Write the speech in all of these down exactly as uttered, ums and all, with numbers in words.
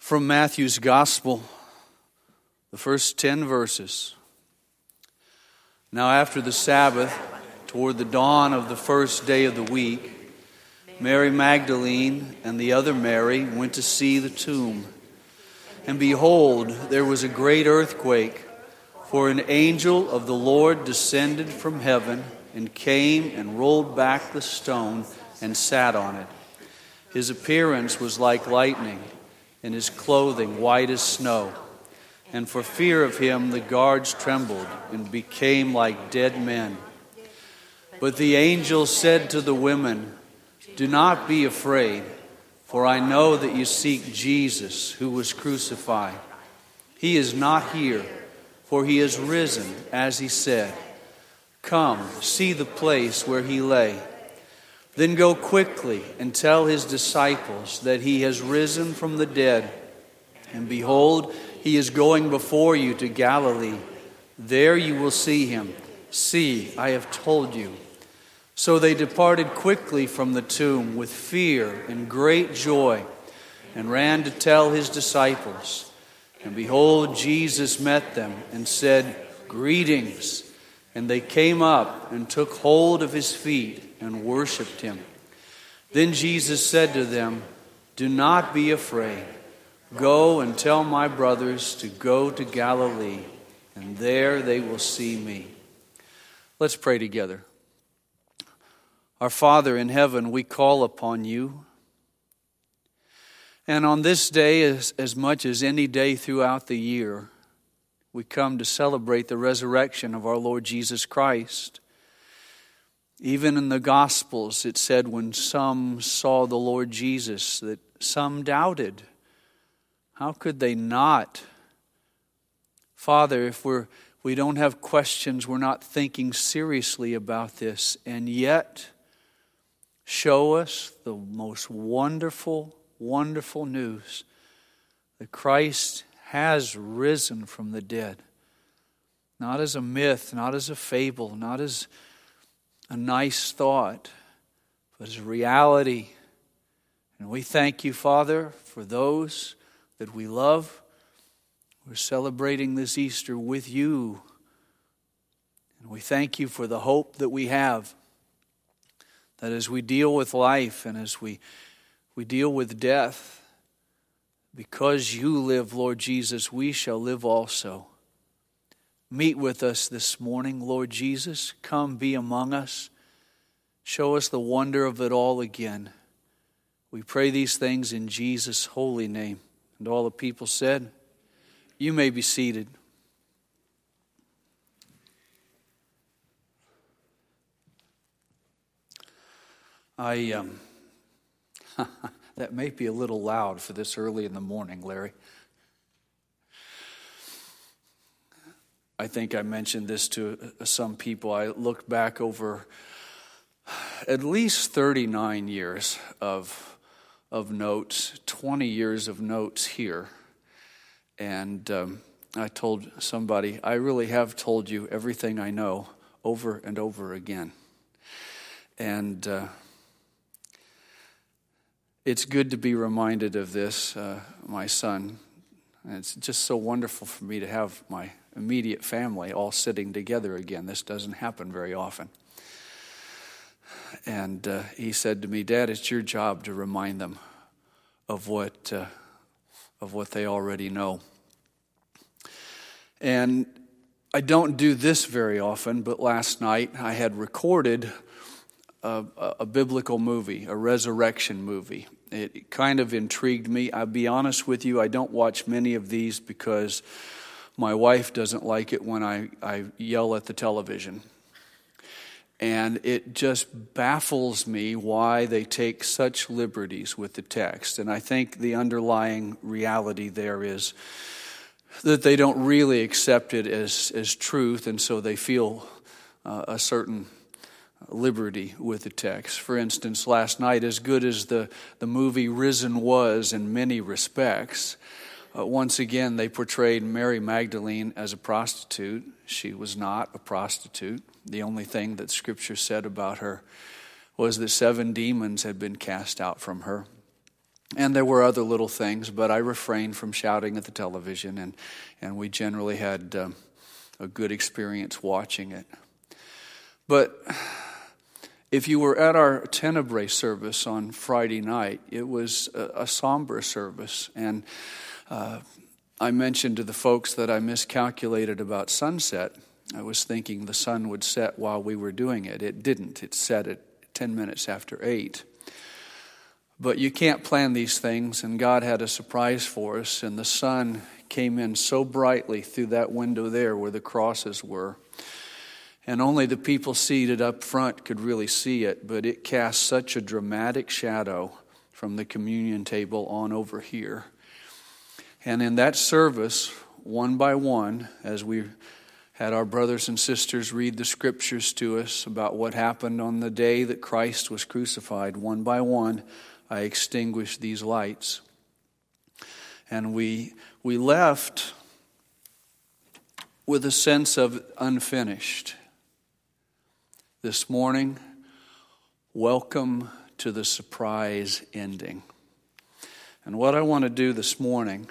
From Matthew's Gospel, the first ten verses. Now after the Sabbath, toward the dawn of the first day of the week, Mary Magdalene and the other Mary went to see the tomb. And behold, there was a great earthquake, for an angel of the Lord descended from heaven and came and rolled back the stone and sat on it. His appearance was like lightning, and his clothing white as snow. And for fear of him the guards trembled and became like dead men. But the angel said to the women, "Do not be afraid, for I know that you seek Jesus who was crucified. He is not here, for he is risen, as he said. Come, see the place where he lay. Then go quickly and tell his disciples that he has risen from the dead. And behold, he is going before you to Galilee. There you will see him. See, I have told you." So they departed quickly from the tomb with fear and great joy, and ran to tell his disciples. And behold, Jesus met them and said, "Greetings." And they came up and took hold of his feet and worshipped him. Then Jesus said to them, "Do not be afraid. Go and tell my brothers to go to Galilee, and there they will see me." Let's pray together. Our Father in heaven, we call upon you. And on this day, as, as much as any day throughout the year, we come to celebrate the resurrection of our Lord Jesus Christ. Even in the Gospels, it said when some saw the Lord Jesus, that some doubted. How could they not? Father, if we're, we don't have questions, we're not thinking seriously about this, and yet show us the most wonderful, wonderful news that Christ has risen from the dead. Not as a myth, not as a fable, not as a nice thought, but as reality. And we thank you, Father, for those that we love. We're celebrating this Easter with you. And we thank you for the hope that we have, that as we deal with life and as we, we deal with death, because you live, Lord Jesus, we shall live also. Meet with us this morning, Lord Jesus. Come be among us. Show us the wonder of it all again. We pray these things in Jesus' holy name. And all the people said, you may be seated. I um, that may be a little loud for this early in the morning, Larry. I think I mentioned this to some people. I looked back over at least thirty-nine years of of notes, twenty years of notes here. And um, I told somebody, I really have told you everything I know over and over again. And uh, it's good to be reminded of this, uh, my son. And it's just so wonderful for me to have my immediate family all sitting together again. This doesn't happen very often. And uh, he said to me, "Dad, it's your job to remind them of what uh, of what they already know." And I don't do this very often, but last night I had recorded a, a biblical movie, a resurrection movie. It kind of intrigued me. I'll be honest with you, I don't watch many of these because my wife doesn't like it when I, I yell at the television. And it just baffles me why they take such liberties with the text. And I think the underlying reality there is that they don't really accept it as, as truth, and so they feel uh, a certain liberty with the text. For instance, last night, as good as the, the movie Risen was in many respects, uh, once again they portrayed Mary Magdalene as a prostitute. She was not a prostitute. The only thing that Scripture said about her was that seven demons had been cast out from her. And there were other little things, but I refrained from shouting at the television, and, and we generally had um, a good experience watching it. But if you were at our Tenebrae service on Friday night, it was a, a somber service. And uh, I mentioned to the folks that I miscalculated about sunset. I was thinking the sun would set while we were doing it. It didn't. It set at ten minutes after eight. But you can't plan these things, and God had a surprise for us, and the sun came in so brightly through that window there where the crosses were. And only the people seated up front could really see it, but it cast such a dramatic shadow from the communion table on over here. And in that service, one by one, as we had our brothers and sisters read the scriptures to us about what happened on the day that Christ was crucified, one by one, I extinguished these lights. And we we left with a sense of unfinished. This morning, welcome to the surprise ending. And what I want to do this morning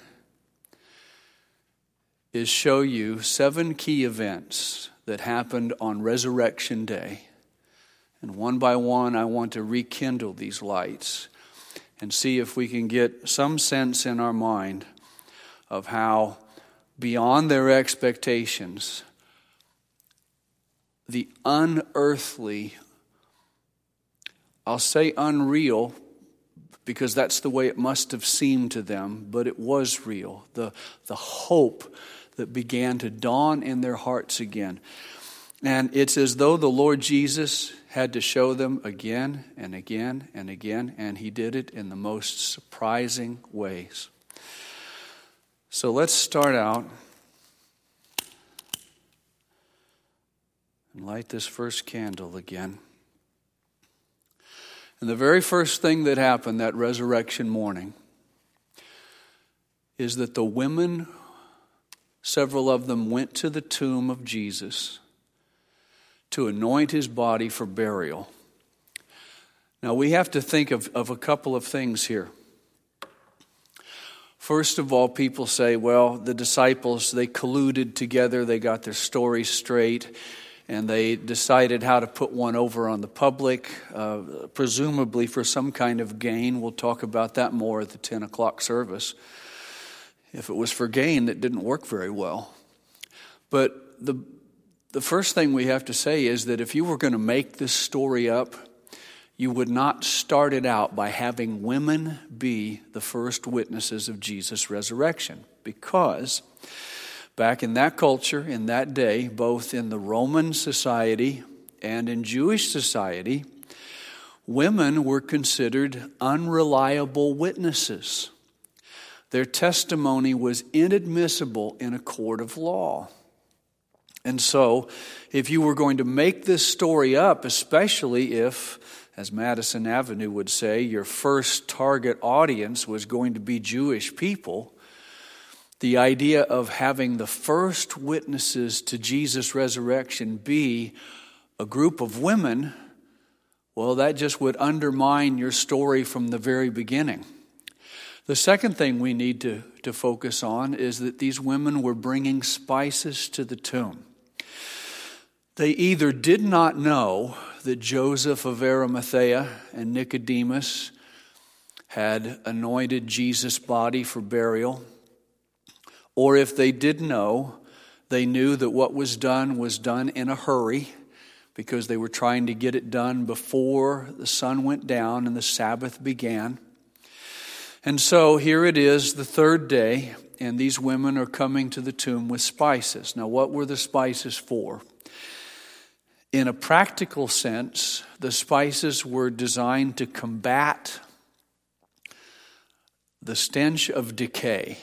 is show you seven key events that happened on Resurrection Day. And one by one, I want to rekindle these lights and see if we can get some sense in our mind of how, beyond their expectations, the unearthly, I'll say unreal, because that's the way it must have seemed to them, but it was real. The, the hope that began to dawn in their hearts again. And it's as though the Lord Jesus had to show them again and again and again, and he did it in the most surprising ways. So let's start out and light this first candle again. And the very first thing that happened that resurrection morning is that the women, several of them, went to the tomb of Jesus to anoint his body for burial. Now we have to think of, of a couple of things here. First of all, people say, well, the disciples, they colluded together, they got their story straight, and they decided how to put one over on the public, uh, presumably for some kind of gain. We'll talk about that more at the ten o'clock service. If it was for gain, it didn't work very well. But the the first thing we have to say is that if you were going to make this story up, you would not start it out by having women be the first witnesses of Jesus' resurrection. Because back in that culture, in that day, both in the Roman society and in Jewish society, women were considered unreliable witnesses. Their testimony was inadmissible in a court of law. And so, if you were going to make this story up, especially if, as Madison Avenue would say, your first target audience was going to be Jewish people, the idea of having the first witnesses to Jesus' resurrection be a group of women, well, that just would undermine your story from the very beginning. The second thing we need to, to focus on is that these women were bringing spices to the tomb. They either did not know that Joseph of Arimathea and Nicodemus had anointed Jesus' body for burial, or if they did know, they knew that what was done was done in a hurry because they were trying to get it done before the sun went down and the Sabbath began. And so here it is, the third day, and these women are coming to the tomb with spices. Now, what were the spices for? In a practical sense, the spices were designed to combat the stench of decay.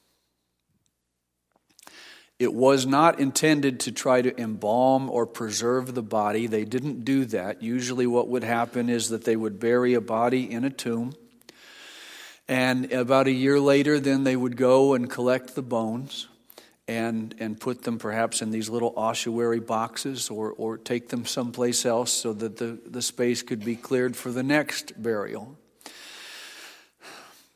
It was not intended to try to embalm or preserve the body. They didn't do that. Usually what would happen is that they would bury a body in a tomb, and about a year later, then they would go and collect the bones and and put them perhaps in these little ossuary boxes, or or take them someplace else so that the, the space could be cleared for the next burial.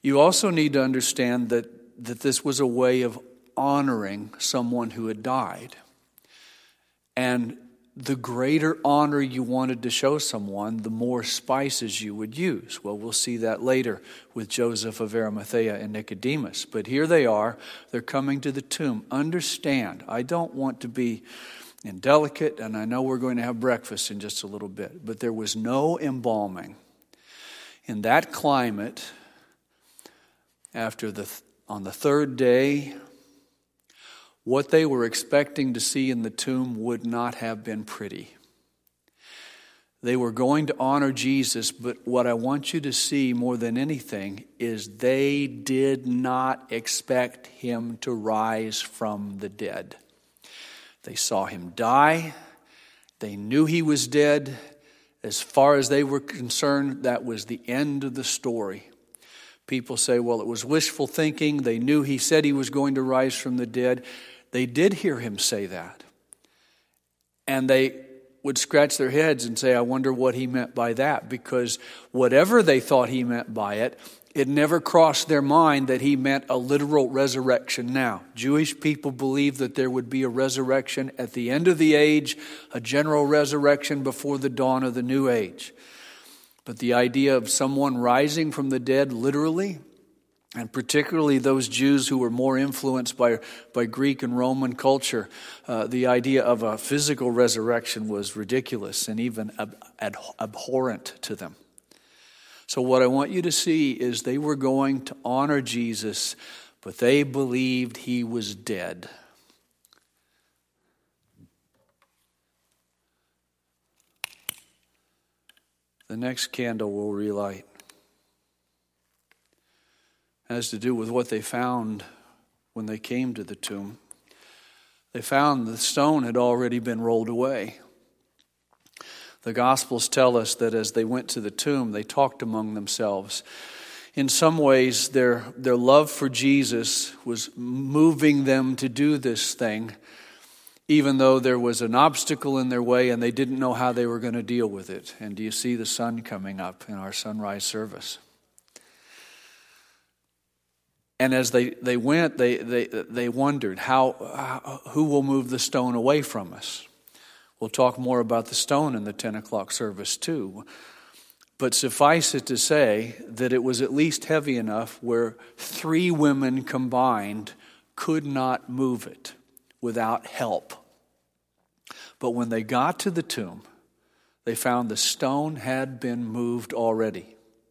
You also need to understand that, that this was a way of honoring someone who had died. And the greater honor you wanted to show someone, the more spices you would use. Well, we'll see that later with Joseph of Arimathea and Nicodemus. But here they are. They're coming to the tomb. Understand, I don't want to be indelicate, and I know we're going to have breakfast in just a little bit. But there was no embalming. In that climate, after the on the third day, what they were expecting to see in the tomb would not have been pretty. They were going to honor Jesus, but what I want you to see more than anything is they did not expect him to rise from the dead. They saw him die. They knew he was dead. As far as they were concerned, that was the end of the story. People say, well, it was wishful thinking. They knew he said he was going to rise from the dead. They did hear him say that. And they would scratch their heads and say, I wonder what he meant by that. Because whatever they thought he meant by it, it never crossed their mind that he meant a literal resurrection now. Jewish people believed that there would be a resurrection at the end of the age, a general resurrection before the dawn of the new age. But the idea of someone rising from the dead literally, and particularly those Jews who were more influenced by, by Greek and Roman culture, uh, the idea of a physical resurrection was ridiculous and even ab- ab- abhorrent to them. So what I want you to see is they were going to honor Jesus, but they believed he was dead. The next candle we'll relight has to do with what they found when they came to the tomb. They found the stone had already been rolled away. The Gospels tell us that as they went to the tomb, they talked among themselves. In some ways, their, their love for Jesus was moving them to do this thing, even though there was an obstacle in their way and they didn't know how they were going to deal with it. And do you see the sun coming up in our sunrise service? And as they, they went, they, they, they wondered, how, how who will move the stone away from us? We'll talk more about the stone in the ten o'clock service too. But suffice it to say that it was at least heavy enough where three women combined could not move it without help. But when they got to the tomb, they found the stone had been moved already.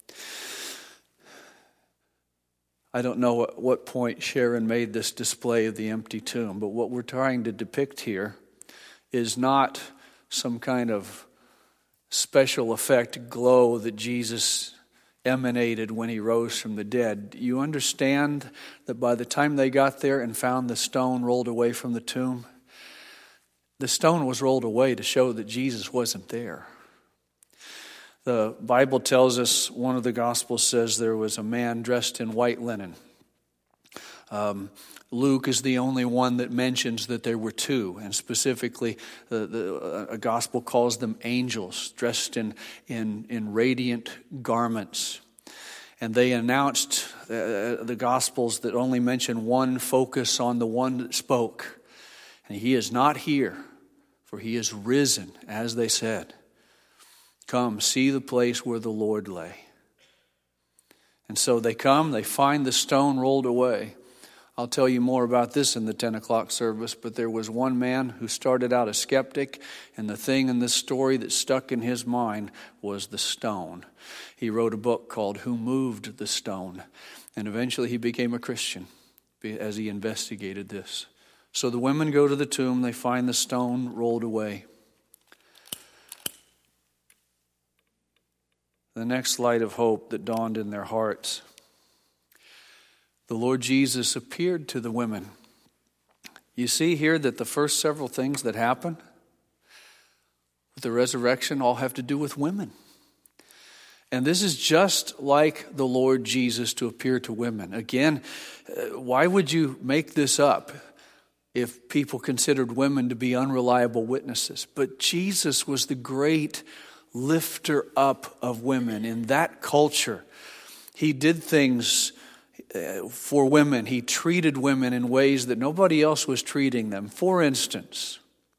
I don't know at what point Sharon made this display of the empty tomb, but what we're trying to depict here is not some kind of special effect glow that Jesus emanated when he rose from the dead. You understand that by the time they got there and found the stone rolled away from the tomb, the stone was rolled away to show that Jesus wasn't there. The Bible tells us, one of the Gospels says there was a man dressed in white linen. Um, Luke is the only one that mentions that there were two, and specifically the, the, a gospel calls them angels dressed in, in, in radiant garments. And they announced uh, the Gospels that only mention one focus on the one that spoke. And he is not here, for he is risen, as they said. Come, see the place where the Lord lay. And so they come, they find the stone rolled away. I'll tell you more about this in the ten o'clock service, but there was one man who started out a skeptic, and the thing in this story that stuck in his mind was the stone. He wrote a book called Who Moved the Stone? And eventually he became a Christian as he investigated this. So the women go to the tomb, they find the stone rolled away. The next light of hope that dawned in their hearts. The Lord Jesus appeared to the women. You see here that the first several things that happen with the resurrection all have to do with women. And this is just like the Lord Jesus to appear to women. Again, why would you make this up if people considered women to be unreliable witnesses? But Jesus was the great lifter up of women in that culture. He did things for women. He treated women in ways that nobody else was treating them. For instance,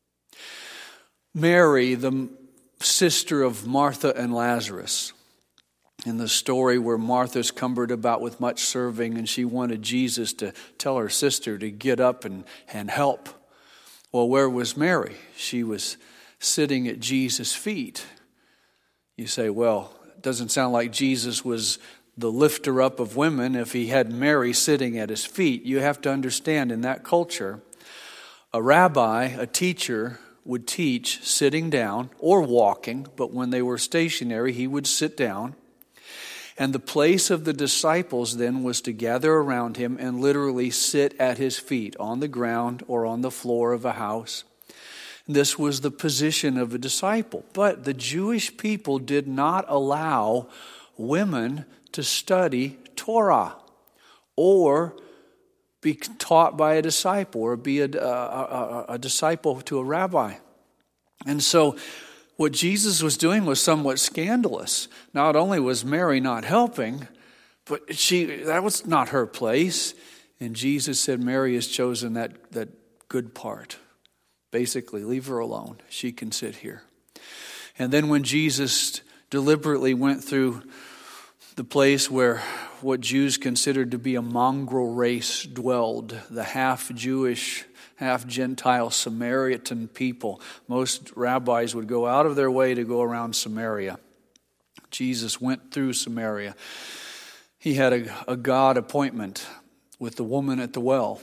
Mary, the sister of Martha and Lazarus, in the story where Martha's cumbered about with much serving and she wanted Jesus to tell her sister to get up and, and help. Well, where was Mary? She was sitting at Jesus' feet. You say, well, it doesn't sound like Jesus was the lifter up of women if he had Mary sitting at his feet. You have to understand, in that culture, a rabbi, a teacher, would teach sitting down or walking, but when they were stationary, he would sit down. And the place of the disciples then was to gather around him and literally sit at his feet on the ground or on the floor of a house. This was the position of a disciple. But the Jewish people did not allow women to study Torah or be taught by a disciple or be a, a, a, a disciple to a rabbi. And so what Jesus was doing was somewhat scandalous. Not only was Mary not helping, but she that was not her place. And Jesus said, Mary has chosen that, that good part. Basically, leave her alone. She can sit here. And then when Jesus deliberately went through the place where what Jews considered to be a mongrel race dwelled, the half-Jewish, half-Gentile Samaritan people. Most rabbis would go out of their way to go around Samaria. Jesus went through Samaria. He had a, a God appointment with the woman at the well.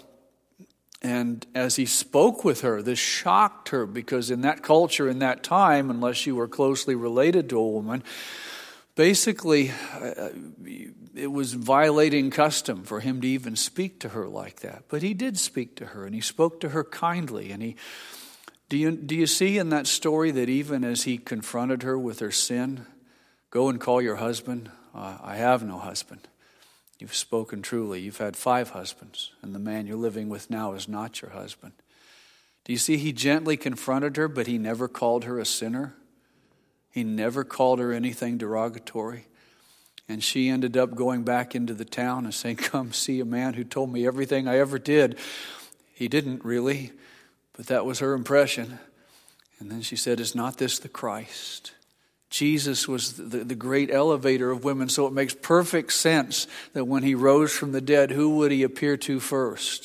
And as he spoke with her, this shocked her, because in that culture, in that time, unless you were closely related to a woman, basically, uh, it was violating custom for him to even speak to her like that. But he did speak to her, and he spoke to her kindly. And he, do you do you see in that story that even as he confronted her with her sin, go and call your husband? Uh, I have no husband. You've spoken truly. You've had five husbands, and the man you're living with now is not your husband. Do you see he gently confronted her, but he never called her a sinner? He never called her anything derogatory. And she ended up going back into the town and saying, come see a man who told me everything I ever did. He didn't really, but that was her impression. And then she said, is not this the Christ? Jesus was the, the great elevator of women, so it makes perfect sense that when he rose from the dead, who would he appear to first?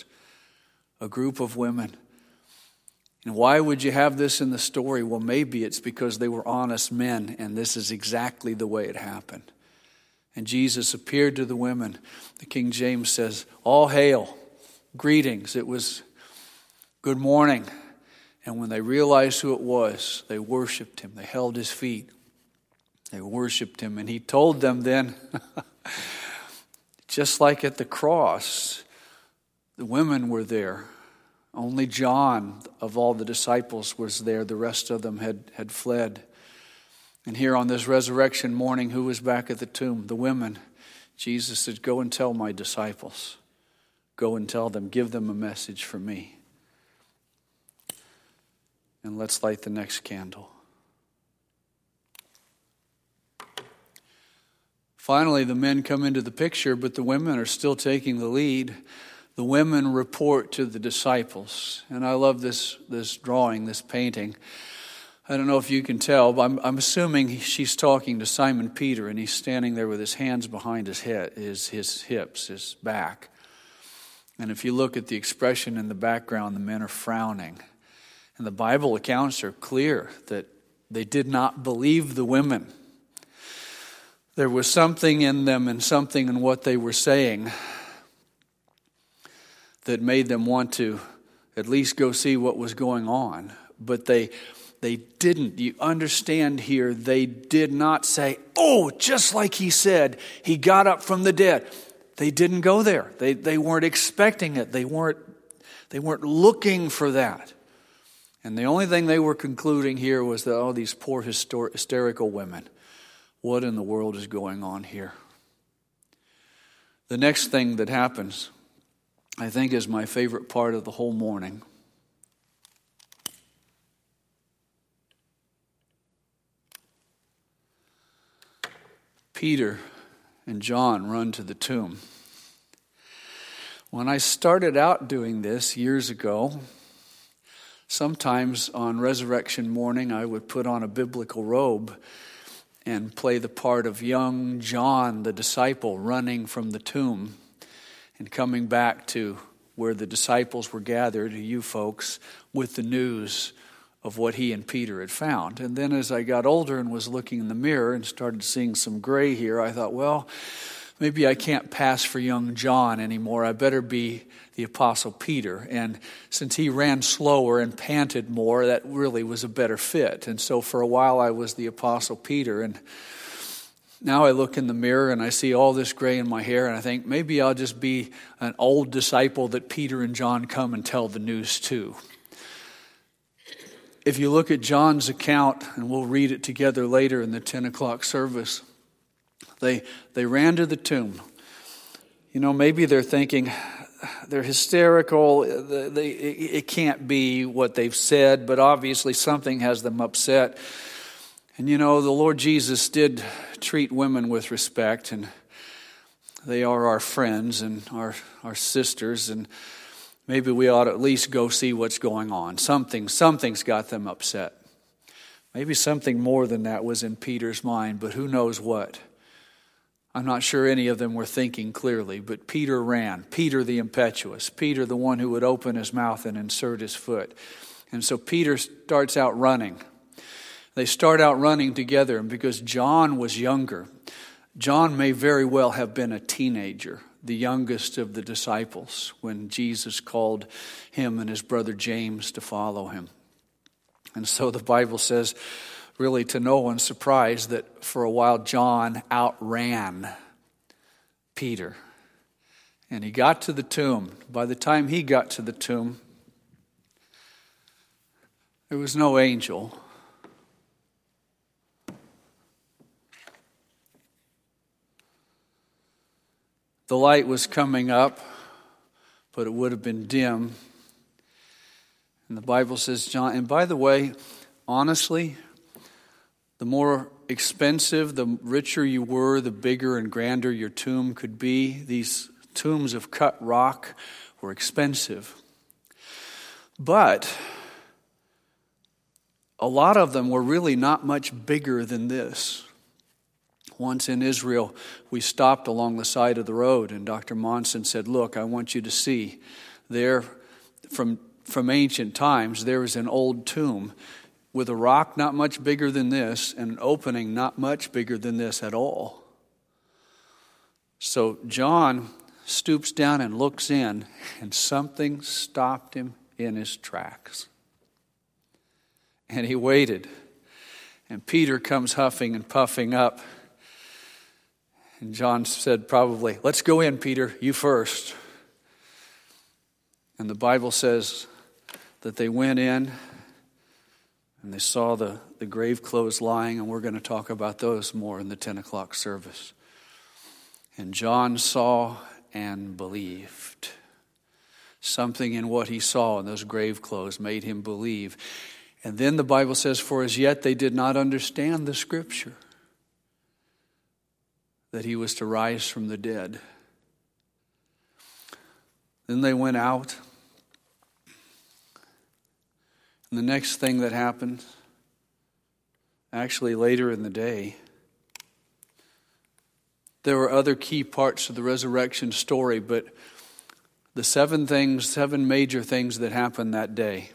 A group of women. And why would you have this in the story? Well, maybe it's because they were honest men, and this is exactly the way it happened. And Jesus appeared to the women. The King James says, all hail, greetings. It was good morning. And when they realized who it was, they worshiped him. They held his feet. They worshiped him. And he told them then, just like at the cross, the women were there. Only John of all the disciples was there. The rest of them had, had fled. And here on this resurrection morning, who was back at the tomb? The women. Jesus said, go and tell my disciples. Go and tell them, give them a message for me. And let's light the next candle. Finally, the men come into the picture, but the women are still taking the lead. The women report to the disciples. And I love this, this drawing, this painting. I don't know if you can tell, but I'm, I'm assuming she's talking to Simon Peter, and he's standing there with his hands behind his head, his, his hips, his back. And if you look at the expression in the background, the men are frowning. And the Bible accounts are clear that they did not believe the women. There was something in them and something in what they were saying that made them want to at least go see what was going on. But they they didn't. You understand here, they did not say, oh, just like he said, he got up from the dead. They didn't go there. They they weren't expecting it. They weren't they weren't looking for that. And the only thing they were concluding here was that, oh, these poor hyster- hysterical women. What in the world is going on here? The next thing that happens, I think, is my favorite part of the whole morning. Peter and John run to the tomb. When I started out doing this years ago, sometimes on resurrection morning I would put on a biblical robe and play the part of young John, the disciple, running from the tomb and coming back to where the disciples were gathered, you folks, with the news of what he and Peter had found. And then as I got older and was looking in the mirror and started seeing some gray here, I thought, well, maybe I can't pass for young John anymore. I better be the Apostle Peter. And since he ran slower and panted more, that really was a better fit. And so for a while I was the Apostle Peter. And now I look in the mirror and I see all this gray in my hair, and I think maybe I'll just be an old disciple that Peter and John come and tell the news to. If you look at John's account, and we'll read it together later in the ten o'clock service, they they ran to the tomb. You know, maybe they're thinking, they're hysterical, they, it can't be what they've said, but obviously something has them upset. And you know, the Lord Jesus did treat women with respect, and they are our friends and our, our sisters, and maybe we ought to at least go see what's going on. Something, something's got them upset. Maybe something more than that was in Peter's mind, but who knows what. I'm not sure any of them were thinking clearly, but Peter ran. Peter the impetuous. Peter the one who would open his mouth and insert his foot. And so Peter starts out running. They start out running together, and because John was younger, John may very well have been a teenager, the youngest of the disciples, when Jesus called him and his brother James to follow him. And so the Bible says, really to no one's surprise, that for a while John outran Peter. And he got to the tomb. By the time he got to the tomb, there was no angel. The light was coming up, but it would have been dim. And the Bible says, John, and by the way, honestly, the more expensive, the richer you were, the bigger and grander your tomb could be. These tombs of cut rock were expensive. But a lot of them were really not much bigger than this. Once in Israel, we stopped along the side of the road, and Doctor Monson said, look, I want you to see, there from, from ancient times, there is an old tomb with a rock not much bigger than this and an opening not much bigger than this at all. So John stoops down and looks in, and something stopped him in his tracks. And he waited, and Peter comes huffing and puffing up. And John said probably, let's go in, Peter, you first. And the Bible says that they went in and they saw the, the grave clothes lying, and we're going to talk about those more in the ten o'clock service. And John saw and believed. Something in what he saw in those grave clothes made him believe. And then the Bible says, for as yet they did not understand the Scripture, that he was to rise from the dead. Then they went out. And the next thing that happened, actually later in the day, there were other key parts of the resurrection story, but the seven things, seven major things that happened that day.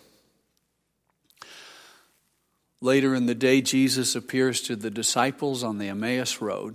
Later in the day, Jesus appears to the disciples on the Emmaus Road.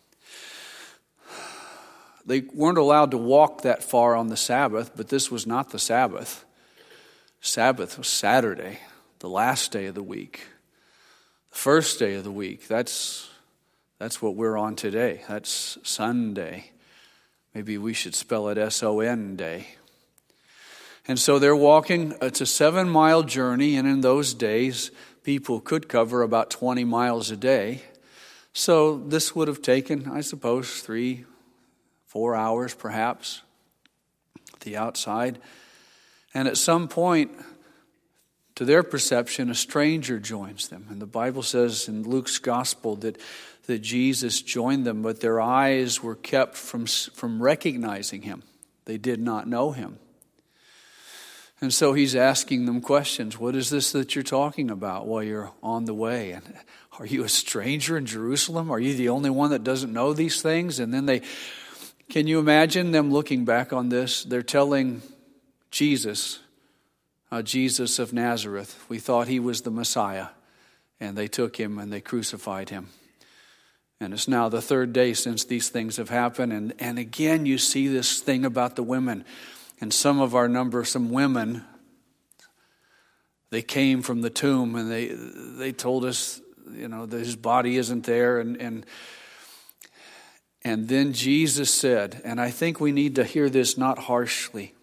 They weren't allowed to walk that far on the Sabbath, but this was not the Sabbath. Sabbath was Saturday, the last day of the week. The first day of the week, that's that's what we're on today. That's Sunday. Maybe we should spell it S O N day. And so they're walking. It's a seven-mile journey, and in those days, people could cover about twenty miles a day. So this would have taken, I suppose, three, four hours perhaps, at the outside. And at some point, To their perception, a stranger joins them. And the Bible says in Luke's gospel that, that Jesus joined them, but their eyes were kept from, from recognizing him. They did not know him. And so he's asking them questions. What is this that you're talking about while you're on the way? And are you a stranger in Jerusalem? Are you the only one that doesn't know these things? And then they, can you imagine them looking back on this? They're telling Jesus, uh, Jesus of Nazareth, we thought he was the Messiah. And they took him and they crucified him. And it's now the third day since these things have happened. And, and again, you see this thing about the women. And some of our number, some women, they came from the tomb and they they told us, you know, that his body isn't there. And, and, and then Jesus said, and I think we need to hear this not harshly.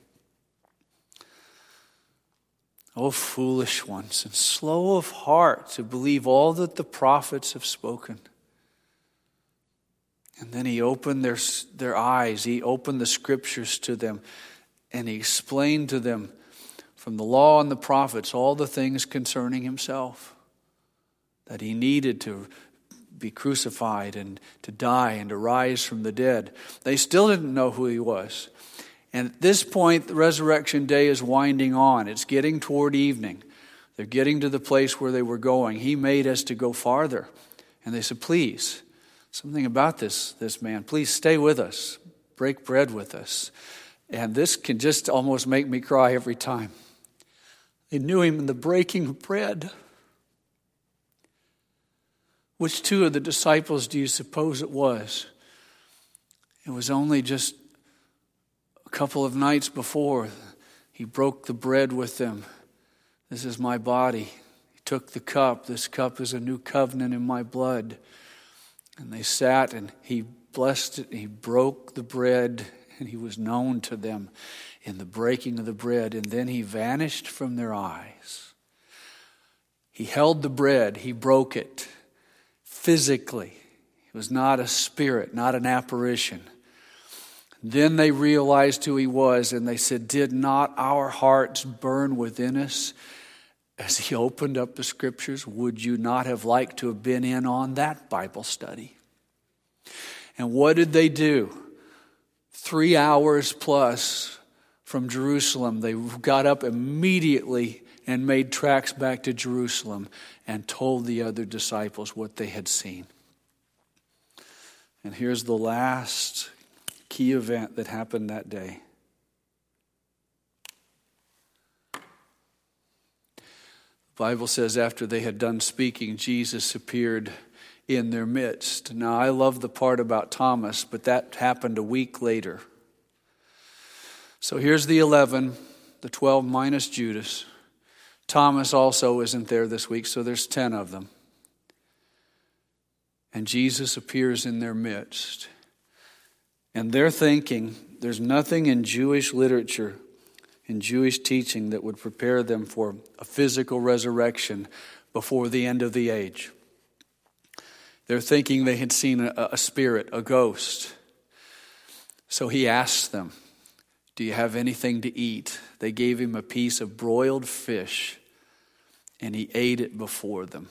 O foolish ones, and slow of heart to believe all that the prophets have spoken. And then he opened their, their eyes. He opened the scriptures to them. And he explained to them from the law and the prophets all the things concerning himself. That he needed to be crucified and to die and to rise from the dead. They still didn't know who he was. And at this point, the resurrection day is winding on. It's getting toward evening. They're getting to the place where they were going. He made us to go farther. And they said, please, something about this, this man. Please stay with us. Break bread with us. And this can just almost make me cry every time. They knew him in the breaking of bread. Which two of the disciples do you suppose it was? It was only just a couple of nights before he broke the bread with them. This is my body. He took the cup. This cup is a new covenant in my blood. And they sat and he blessed it. And he broke the bread. And he was known to them in the breaking of the bread. And then he vanished from their eyes. He held the bread. He broke it physically. It was not a spirit, not an apparition. Then they realized who he was. And they said, did not our hearts burn within us as he opened up the scriptures? Would you not have liked to have been in on that Bible study? And what did they do? Three hours plus from Jerusalem, they got up immediately and made tracks back to Jerusalem and told the other disciples what they had seen. And here's the last key event that happened that day. The Bible says after they had done speaking, Jesus appeared in their midst. Now, I love the part about Thomas, but that happened a week later. So here's the eleven, the twelve minus Judas. Thomas also isn't there this week, so there's ten of them. And Jesus appears in their midst. And they're thinking, there's nothing in Jewish literature, in Jewish teaching that would prepare them for a physical resurrection before the end of the age. They're thinking they had seen a, a spirit, a ghost. So he asked them, do you have anything to eat? They gave him a piece of broiled fish, and he ate it before them.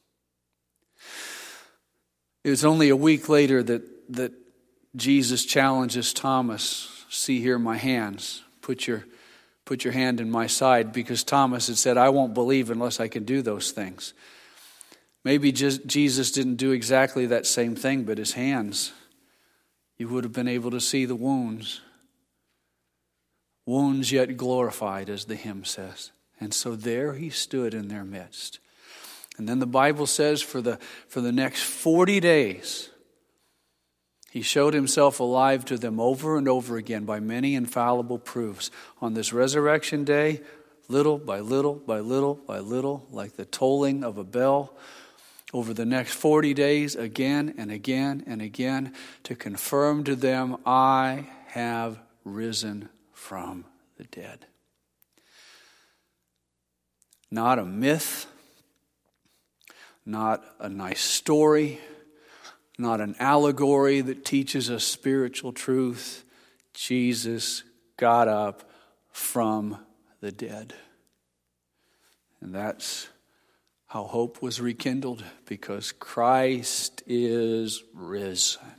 It was only a week later that, that Jesus challenges Thomas, see here my hands, put your, put your hand in my side, because Thomas had said, I won't believe unless I can do those things. Maybe just Jesus didn't do exactly that same thing, but his hands, you would have been able to see the wounds. Wounds yet glorified, as the hymn says. And so there he stood in their midst. And then the Bible says for the, for the next forty days, he showed himself alive to them over and over again by many infallible proofs. On this resurrection day, little by little by little by little, like the tolling of a bell, over the next forty days, again and again and again, to confirm to them, I have risen from the dead. Not a myth, not a nice story, not an allegory that teaches us spiritual truth. Jesus got up from the dead. And that's how hope was rekindled, because Christ is risen.